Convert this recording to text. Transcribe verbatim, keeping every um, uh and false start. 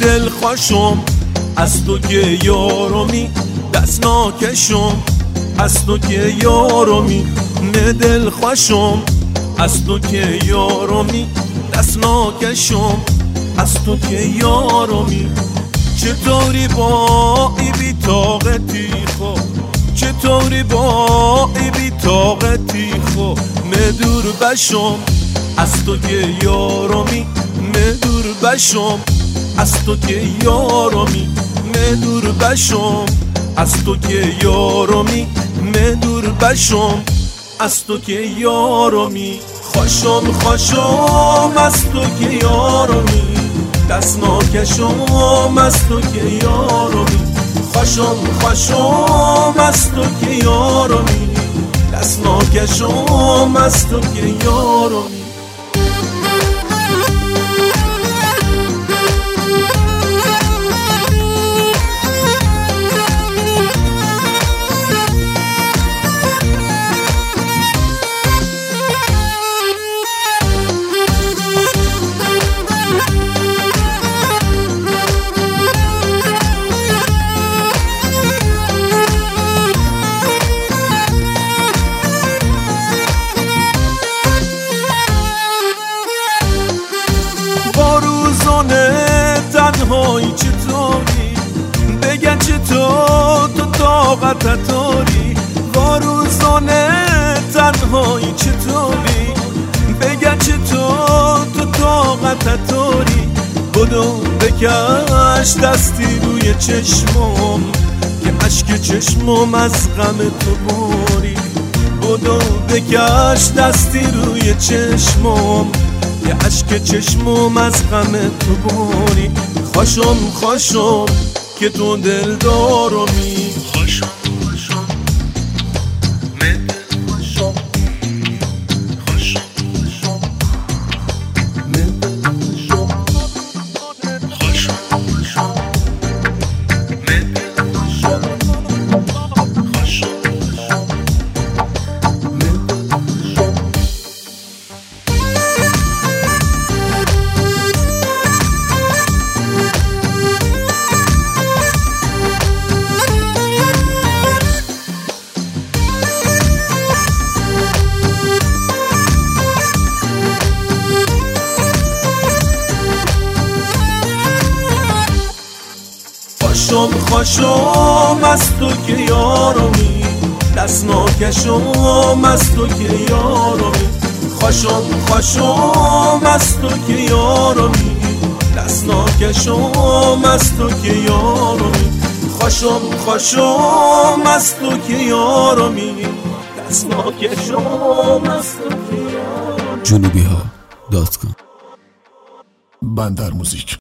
دل خوشم از تو که یارمی، دست ناکشم از تو که یارمی. نه دل خوشم از تو که یارمی، دست ناکشم از تو که یارمی. چطوری با ای بی طاقتی خو، چطوری با ای بی طاقتی خو. نه دور بشم از تو که یارمی، نه دور بشم از تو که یارمی. نه دور بشم از تو که یارمی، نه دور بشم از تو که یارمی. خوشم خوشم از تو که یارمی، دست ناکشم از تو که یارمی. خوشم خوشم از تو که یارمی، دست ناکشم از تو که یارمی. تنهایی چطوری بگن چطور تو طاقت داری؟ با روزانه تنهایی چطوری بگن چطور تو طاقت داری؟ بدو بکش دستی روی چشمم که اشک چشمم از غم تو باری. بدو بکش دستی روی چشمم که اشک چشمم از غم تو باری. خوشم خوشم که تو دل دارمی، خوشم خوشم من دل خوشم، خوشم خوشم من دل خوشم، خوشم خوشم من دل خوشم، خوشم خوشم من دل خوشم. خوشم خوشم از تو که یارمی، دست ناکشم از تو که یارمی. خوشم خوشم از تو که یارمی، دست ناکشم از تو که یارمی. خوشم خوشم از تو که یارمی، دست ناکشم از تو که یارمی. جنوبی ها دات کام. بندر موزیک.